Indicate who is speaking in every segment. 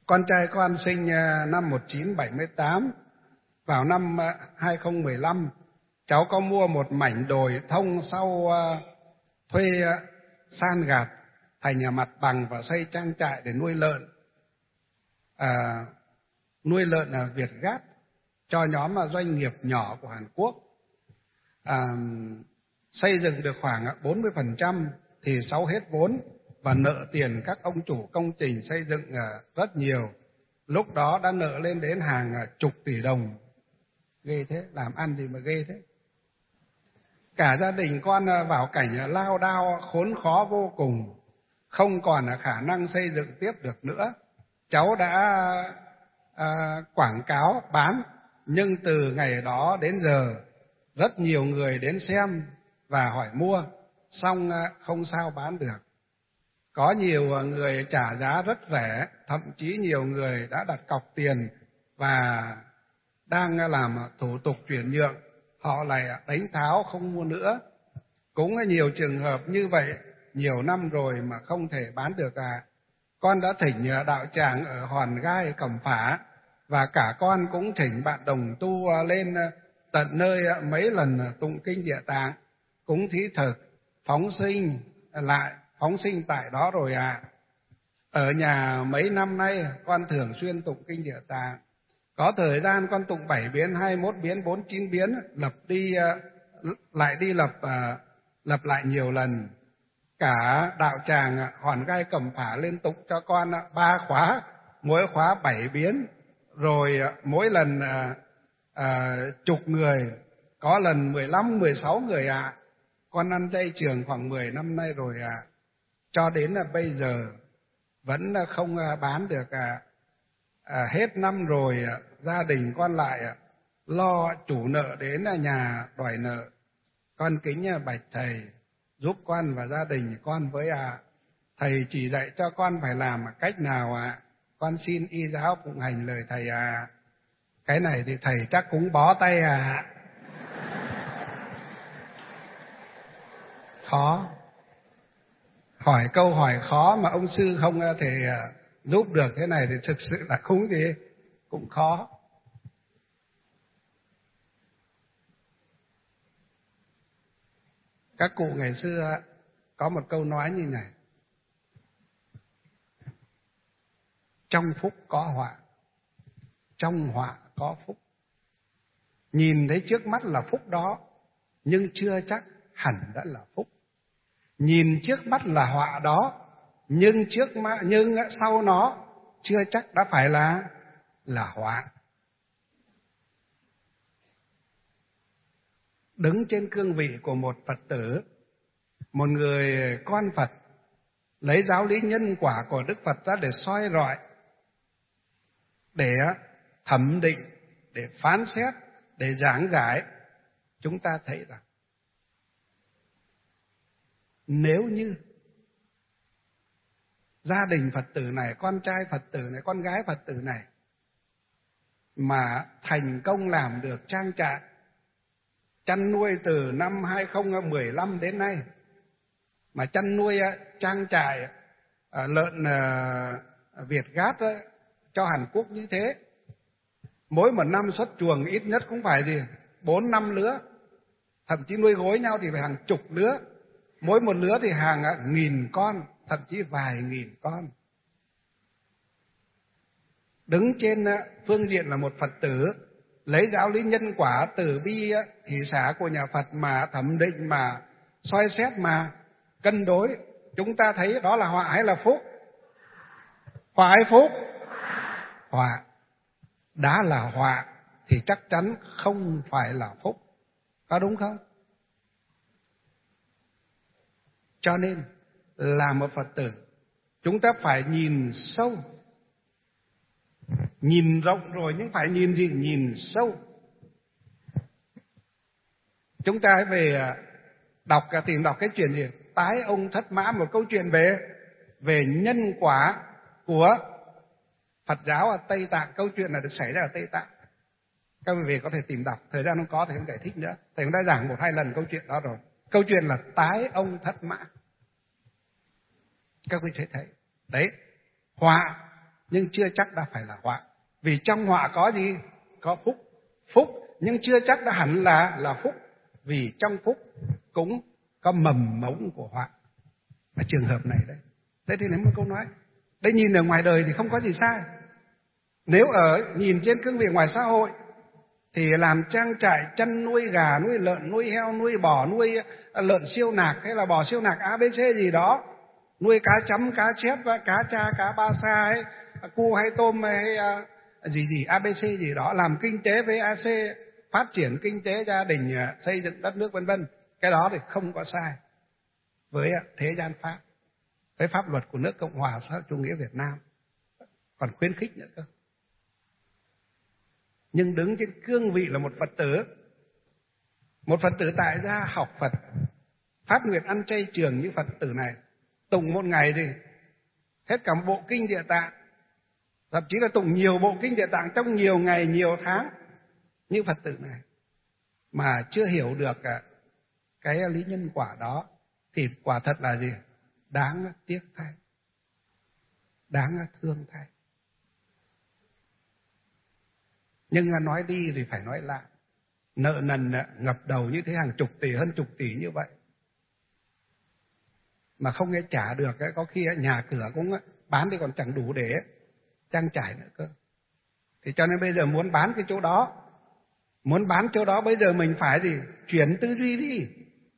Speaker 1: Con trai con sinh năm 1978, vào năm 2015, cháu có mua một mảnh đồi thông sau thuê san gạt thành nhà mặt bằng và xây trang trại để nuôi lợn. Nuôi lợn Việt Gáp cho nhóm doanh nghiệp nhỏ của Hàn Quốc. Xây dựng được khoảng 40% thì sau hết vốn và nợ tiền các ông chủ công trình xây dựng rất nhiều. Lúc đó đã nợ lên đến hàng chục tỷ đồng. Ghê thế, làm ăn gì mà ghê thế. Cả gia đình con vào cảnh lao đao khốn khó vô cùng, không còn khả năng xây dựng tiếp được nữa. Cháu đã quảng cáo bán, nhưng từ ngày đó đến giờ rất nhiều người đến xem và hỏi mua, xong không sao bán được. Có nhiều người trả giá rất rẻ, thậm chí nhiều người đã đặt cọc tiền và đang làm thủ tục chuyển nhượng, họ lại đánh tháo không mua nữa. Cũng nhiều trường hợp như vậy, nhiều năm rồi mà không thể bán được. Con đã thỉnh đạo tràng ở Hòn Gai, Cẩm Phả, và cả con cũng thỉnh bạn đồng tu lên tận nơi mấy lần tụng kinh Địa Tạng, cũng thí thực phóng sinh tại đó rồi Ở nhà mấy năm nay con thường xuyên tụng kinh Địa Tạng. Có thời gian con tụng 7 biến, 21 biến, 49 biến, lặp lại nhiều lần. Cả đạo tràng Hòn Gai Cẩm Phả lên tụng cho con 3 khóa, mỗi khóa 7 biến, rồi mỗi lần chục người, có lần 15, 16 người Con ăn chay trường khoảng 10 năm nay rồi cho đến bây giờ vẫn không bán được. Hết năm rồi gia đình con lại lo chủ nợ đến nhà đòi nợ. Con kính bạch thầy giúp con và gia đình con với. Thầy chỉ dạy cho con phải làm cách nào Con xin y giáo phụng hành lời thầy. Cái này thì thầy chắc cũng bó tay Khó. Hỏi câu hỏi khó mà ông sư không thể giúp được, thế này thì thực sự là cũng khó. Các cụ ngày xưa có một câu nói như này: trong phúc có họa, trong họa có phúc. Nhìn thấy trước mắt là phúc đó, nhưng chưa chắc hẳn đã là phúc. Nhìn trước mắt là họa đó, nhưng sau nó chưa chắc đã phải là họa. Đứng trên cương vị của một Phật tử, một người con Phật, lấy giáo lý nhân quả của Đức Phật ra để soi rọi, để thẩm định, để phán xét, để giảng giải, chúng ta thấy rằng nếu như gia đình Phật tử này, con trai Phật tử này, con gái Phật tử này mà thành công làm được trang trại chăn nuôi từ năm 2015 đến nay, mà chăn nuôi trang trại lợn Việt Gáp cho Hàn Quốc như thế, mỗi một năm xuất chuồng ít nhất cũng phải 4-5 lứa, thậm chí nuôi gối nhau thì phải hàng chục lứa, mỗi một lứa thì hàng nghìn con, thậm chí vài nghìn con. Đứng trên phương diện là một Phật tử, lấy giáo lý nhân quả từ bi hỷ xả của nhà Phật mà thẩm định, mà soi xét, mà cân đối, chúng ta thấy đó là họa hay là phúc? Họa hay phúc? Họa. Đã là họa thì chắc chắn không phải là phúc, có đúng không? Cho nên là một Phật tử, chúng ta phải nhìn sâu. Nhìn rộng rồi nhưng phải nhìn gì? Nhìn sâu. Chúng ta hãy về tìm đọc cái chuyện gì? Tái ông Thất Mã, một câu chuyện về nhân quả của Phật giáo ở Tây Tạng. Câu chuyện này được xảy ra ở Tây Tạng. Các vị về có thể tìm đọc, thời gian không có thì không giải thích nữa. Thầy cũng đã giảng 1-2 lần câu chuyện đó rồi. Câu chuyện là tái ông Thất Mã. Các vị sẽ thấy. Đấy, họa nhưng chưa chắc đã phải là họa. Vì trong họa có gì? Có phúc. Phúc nhưng chưa chắc đã hẳn là phúc. Vì trong phúc cũng có mầm mống của họa. Ở trường hợp này đấy. Đây thì là một câu nói. Đây nhìn ở ngoài đời thì không có gì sai. Nếu nhìn trên cương vị ngoài xã hội thì làm trang trại chăn nuôi gà, nuôi lợn, nuôi heo, nuôi bò, nuôi lợn siêu nạc hay là bò siêu nạc ABC gì đó, nuôi cá chấm, cá chép, cá tra, cá ba sa hay cua hay tôm hay gì ABC gì đó, làm kinh tế VAC, phát triển kinh tế gia đình, xây dựng đất nước vân vân. Cái đó thì không có sai với thế gian pháp, với pháp luật của nước Cộng hòa xã hội chủ nghĩa Việt Nam, còn khuyến khích nữa cơ. Nhưng đứng trên cương vị là một Phật tử tại gia học Phật, phát nguyện ăn chay trường như Phật tử này, tụng một ngày thì hết cả bộ kinh Địa Tạng, thậm chí là tụng nhiều bộ kinh Địa Tạng trong nhiều ngày, nhiều tháng như Phật tử này, mà chưa hiểu được cái lý nhân quả đó, thì quả thật là gì? Đáng tiếc thay, đáng thương thay. Nhưng nói đi thì phải nói lại. Nợ nần ngập đầu như thế, hàng chục tỷ, hơn chục tỷ như vậy, mà không nghe trả được, có khi nhà cửa cũng bán thì còn chẳng đủ để trang trải nữa cơ. Thì cho nên bây giờ muốn bán cái chỗ đó, bây giờ mình phải gì? Chuyển tư duy đi.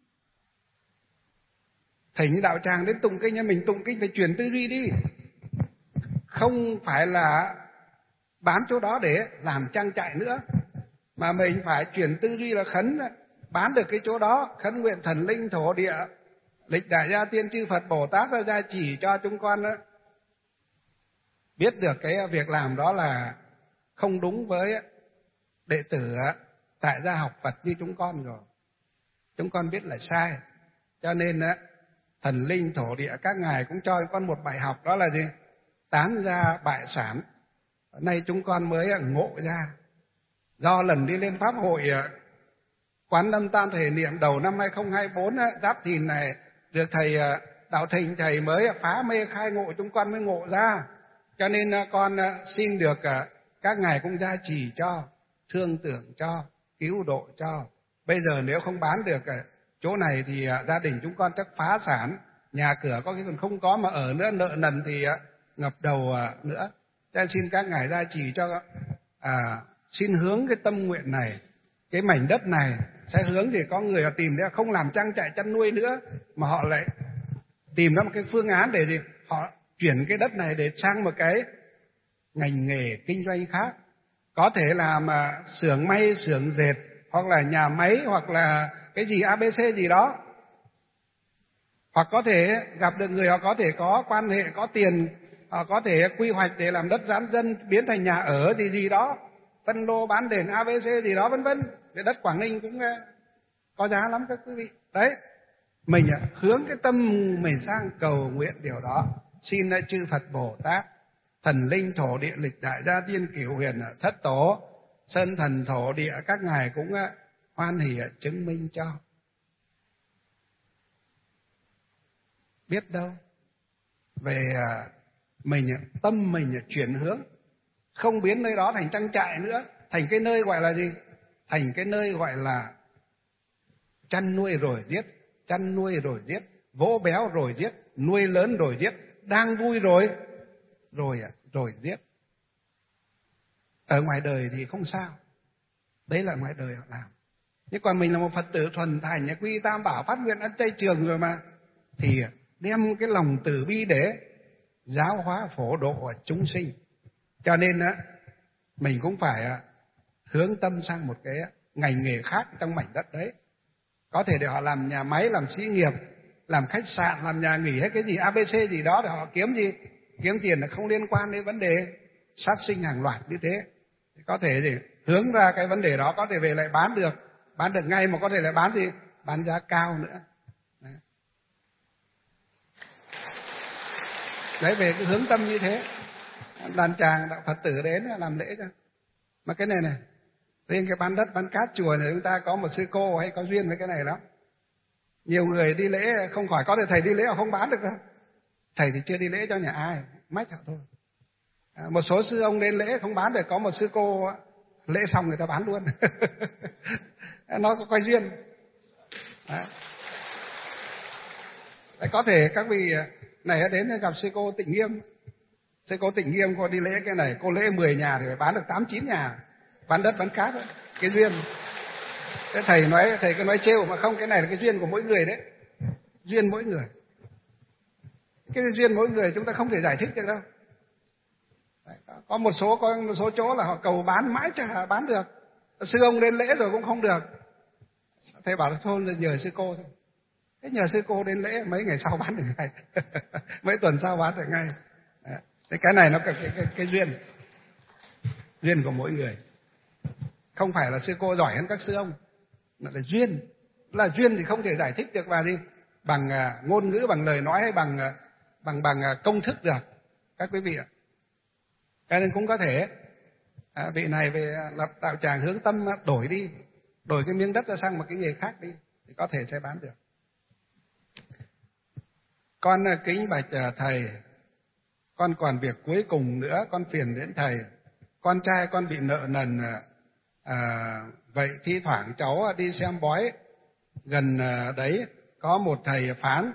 Speaker 1: Thầy như đạo tràng đến tụng kinh, mình tụng kinh phải chuyển tư duy đi. Không phải là bán chỗ đó để làm trang trại nữa, mà mình phải chuyển tư duy là khấn bán được cái chỗ đó, khấn nguyện thần linh thổ địa, lịch đại gia tiên chư Phật Bồ Tát ra gia chỉ cho chúng con đó, biết được cái việc làm đó là không đúng với đệ tử tại gia học Phật như chúng con rồi. Chúng con biết là sai. Cho nên thần linh thổ địa các ngài cũng cho chúng con một bài học, đó là gì? Tán gia bại sản. Nay chúng con mới ngộ ra. Do lần đi lên pháp hội Quán Âm Tam Thể Niệm đầu năm 2024 Giáp Thìn này, được thầy Đạo Thịnh thầy mới phá mê khai ngộ, chúng con mới ngộ ra. Cho nên con xin được các ngài cũng gia trì cho, thương tưởng cho, cứu độ cho. Bây giờ nếu không bán được chỗ này thì gia đình chúng con chắc phá sản, nhà cửa có cái còn không có mà ở nữa, nợ nần thì ngập đầu nữa. Cho nên xin các ngài gia trì cho, xin hướng cái tâm nguyện này, cái mảnh đất này sẽ hướng thì có người họ tìm ra không làm trang trại chăn nuôi nữa, mà họ lại tìm ra một cái phương án để gì? Họ chuyển cái đất này để sang một cái ngành nghề kinh doanh khác. Có thể làm xưởng may, xưởng dệt, hoặc là nhà máy, hoặc là cái gì ABC gì đó. Hoặc có thể gặp được người họ có thể có quan hệ, có tiền, họ có thể quy hoạch để làm đất giãn dân biến thành nhà ở gì đó, phân lô bán đền ABC gì đó vân vân. Cái đất Quảng Ninh cũng có giá lắm các quý vị. Đấy, mình hướng cái tâm mình sang cầu nguyện điều đó. Xin chư Phật Bồ Tát, thần linh thổ địa, lịch đại gia tiên cửu huyền thất tổ, sơn thần thổ địa các ngài cũng hoan hỉ chứng minh cho. Biết đâu về mình tâm mình chuyển hướng, không biến nơi đó thành trang trại nữa, thành cái nơi gọi là gì? Thành cái nơi gọi là chăn nuôi rồi giết, chăn nuôi rồi giết, vỗ béo rồi giết, nuôi lớn rồi giết, đang vui rồi giết. Ở ngoài đời thì không sao, đấy là ngoài đời họ làm. Nhưng còn mình là một Phật tử thuần thành, quy tam bảo, phát nguyện ăn chay trường rồi mà, thì đem cái lòng từ bi để giáo hóa phổ độ chúng sinh. Cho nên mình cũng phải hướng tâm sang một cái ngành nghề khác trong mảnh đất đấy. Có thể để họ làm nhà máy, làm xí nghiệp, làm khách sạn, làm nhà nghỉ hay cái gì ABC gì đó để họ kiếm gì? Kiếm tiền là không liên quan đến vấn đề sát sinh hàng loạt như thế. Có thể thì hướng ra cái vấn đề đó, có thể về lại bán được ngay, mà có thể lại bán giá cao nữa. Đấy, về cái hướng tâm như thế, đàn tràng đạo Phật tử đến làm lễ cho. Mà cái này riêng cái bán đất bán cát chùa này, chúng ta có một sư cô hay có duyên với cái này lắm. Nhiều người đi lễ không khỏi, có thể thầy đi lễ họ không bán được đâu. Thầy thì chưa đi lễ cho nhà ai, mách họ thôi. Một số sư ông đến lễ không bán được, có một sư cô lễ xong người ta bán luôn. Nó có duyên. Đấy, có thể các vị này đến gặp sư cô Tịnh Nghiêm. Sư cô Tịnh Nghiêm cô đi lễ cái này, cô lễ 10 nhà thì phải bán được 8-9 nhà, bán đất bán cát đấy. Cái duyên. Cái thầy cứ nói trêu mà không, cái này là cái duyên của mỗi người đấy. Duyên mỗi người. Cái duyên mỗi người chúng ta không thể giải thích được đâu. Đấy, có một số chỗ là họ cầu bán mãi chả bán được. Sư ông đến lễ rồi cũng không được. Thầy bảo là thôi nhờ sư cô thôi. Thế nhờ sư cô đến lễ mấy ngày sau bán được ngay. Mấy tuần sau bán được ngay. Thế cái này nó cái duyên. Duyên của mỗi người. Không phải là sư cô giỏi hơn các sư ông. Nó là duyên. Là duyên thì không thể giải thích được bằng ngôn ngữ, bằng lời nói hay bằng công thức được. Các quý vị ạ. Cho nên cũng có thể vị này về lập đạo tràng hướng tâm đổi đi, đổi cái miếng đất ra sang một cái nghề khác đi, thì có thể sẽ bán được. Con kính bạch thầy, con còn việc cuối cùng nữa, con phiền đến thầy. Con trai con bị nợ nần, vậy thi thoảng cháu đi xem bói gần đấy, có một thầy phán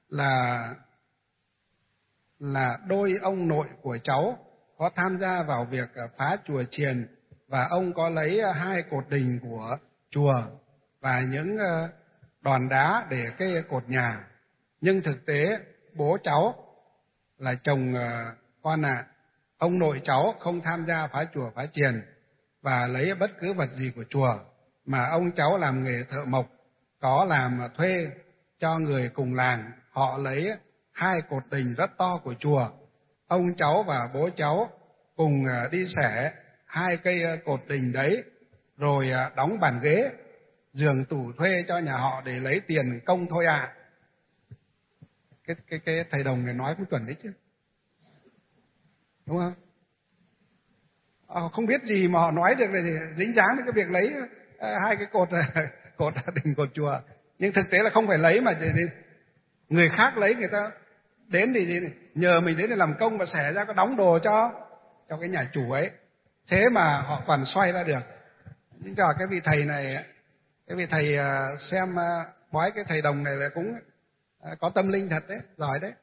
Speaker 1: là đôi ông nội của cháu có tham gia vào việc phá chùa chiền, và ông có lấy 2 cột đình của chùa và những đòn đá để cây cột nhà. Nhưng thực tế bố cháu là chồng con ông nội cháu không tham gia phá chùa phá chiền và lấy bất cứ vật gì của chùa, mà ông cháu làm nghề thợ mộc, có làm thuê cho người cùng làng. Họ lấy 2 cột đình rất to của chùa. Ông cháu và bố cháu cùng đi xẻ 2 cây cột đình đấy, rồi đóng bàn ghế, giường tủ thuê cho nhà họ để lấy tiền công thôi ạ. Cái thầy đồng này nói cũng chuẩn đấy chứ, đúng không? Không biết gì mà họ nói được là dính dáng đến cái việc lấy 2 cái cột đình cột chùa. Nhưng thực tế là không phải lấy, mà người khác lấy, người ta đến thì nhờ mình đến để làm công và xẻ ra, có đóng đồ cho cái nhà chủ ấy. Thế mà họ còn xoay ra được. Nhưng cả cái vị thầy này, cái vị thầy xem bói cái thầy đồng này là cũng có tâm linh thật đấy, giỏi đấy.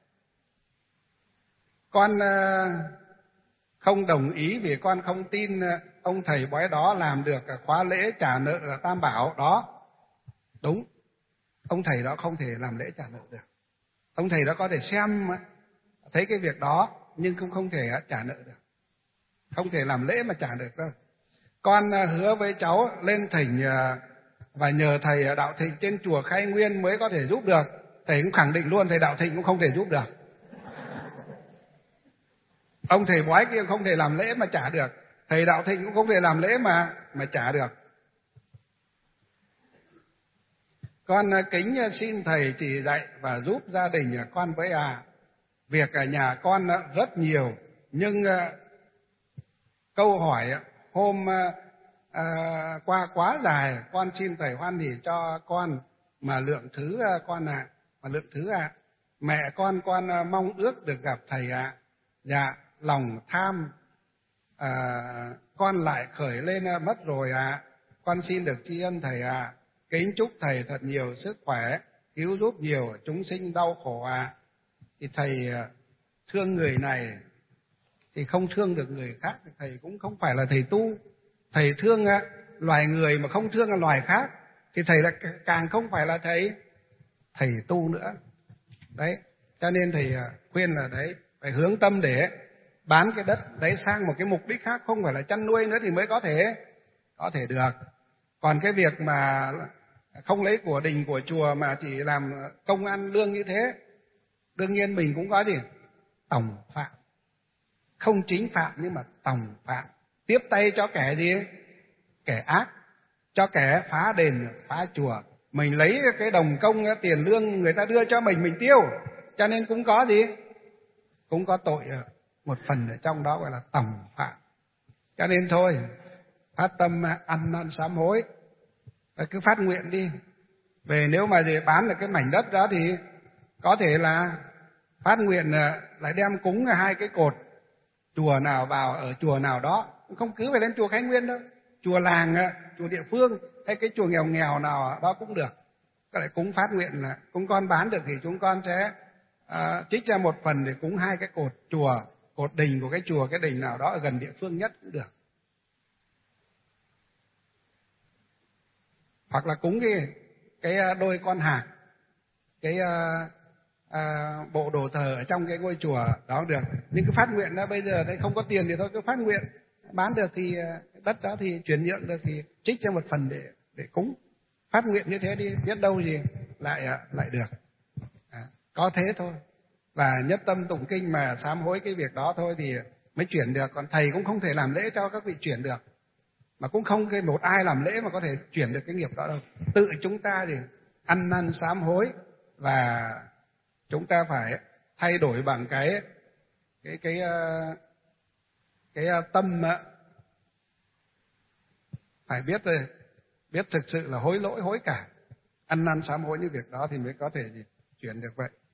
Speaker 1: Con không đồng ý vì con không tin ông thầy bói đó làm được khóa lễ trả nợ là Tam Bảo đó. Đúng, ông thầy đó không thể làm lễ trả nợ được. Ông thầy đó có thể xem thấy cái việc đó, nhưng cũng không thể trả nợ được. Không thể làm lễ mà trả được đâu. Con hứa với cháu lên thỉnh và nhờ thầy Đạo Thịnh trên chùa Khai Nguyên mới có thể giúp được. Thầy cũng khẳng định luôn, thầy Đạo Thịnh cũng không thể giúp được. Ông thầy bói kia không thể làm lễ mà trả được. Thầy Đạo Thịnh cũng không thể làm lễ mà trả được. Con kính xin thầy chỉ dạy và giúp gia đình con với việc ở nhà con rất nhiều, nhưng câu hỏi hôm qua quá dài, con xin thầy hoan hỉ cho con mà lượng thứ con mà lượng thứ mẹ con mong ước được gặp thầy Dạ, lòng tham con lại khởi lên mất rồi con xin được tri ân thầy kính chúc thầy thật nhiều sức khỏe, cứu giúp nhiều chúng sinh đau khổ Thì thầy thương người này thì không thương được người khác. Thầy cũng không phải là thầy tu. Thầy thương loài người mà không thương loài khác thì thầy là càng không phải là thầy tu nữa. Đấy, cho nên thầy khuyên là đấy, phải hướng tâm để bán cái đất đấy sang một cái mục đích khác, không phải là chăn nuôi nữa thì mới có thể được. Còn cái việc mà không lấy của đình của chùa mà chỉ làm công ăn lương như thế, đương nhiên mình cũng có tòng phạm. Không chính phạm nhưng mà tòng phạm. Tiếp tay cho kẻ gì? Kẻ ác, cho kẻ phá đền, phá chùa. Mình lấy cái đồng công, tiền lương người ta đưa cho mình tiêu. Cho nên cũng có cũng có tội một phần ở trong đó, gọi là tòng phạm. Cho nên thôi, phát tâm ăn năn sám hối, cứ phát nguyện đi. Về nếu mà bán được cái mảnh đất đó thì có thể là phát nguyện lại đem cúng 2 cái cột chùa nào vào ở chùa nào đó, không cứ phải lên chùa Khánh Nguyên đâu, chùa làng, chùa địa phương hay cái chùa nghèo nghèo nào đó cũng được. Có thể cúng phát nguyện là chúng con bán được thì chúng con sẽ trích ra một phần để cúng 2 cái cột chùa, cột đình của cái chùa, cái đình nào đó ở gần địa phương nhất cũng được. Hoặc là cúng cái đôi con hạc, cái bộ đồ thờ ở trong cái ngôi chùa đó được. Nhưng cái phát nguyện đó bây giờ đây không có tiền thì thôi cứ phát nguyện, bán được thì đất đó thì chuyển nhượng được thì trích cho một phần để cúng. Phát nguyện như thế đi, biết đâu gì lại được. Có thế thôi. Và nhất tâm tụng kinh mà sám hối cái việc đó thôi thì mới chuyển được. Còn thầy cũng không thể làm lễ cho các vị chuyển được, mà cũng không cái một ai làm lễ mà có thể chuyển được cái nghiệp đó đâu. Tự chúng ta thì ăn năn sám hối, và chúng ta phải thay đổi bằng cái tâm, phải biết thực sự là hối lỗi hối cải, ăn năn sám hối như việc đó thì mới có thể chuyển được vậy.